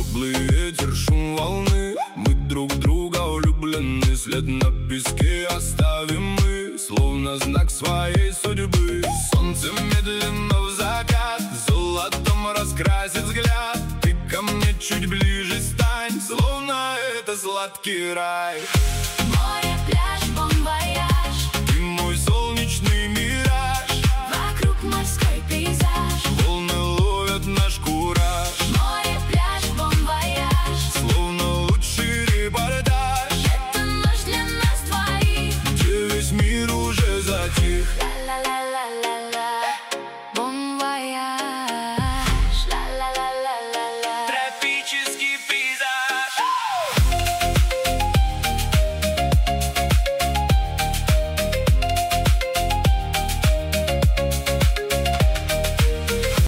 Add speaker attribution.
Speaker 1: теплый ветер, шум волны. Мы друг друга влюблены, след на песке оставим мы, словно знак своей судьбы. Солнце медленно в закат золотом раскрасит взгляд. Ты ко мне чуть ближе стань, словно это сладкий рай.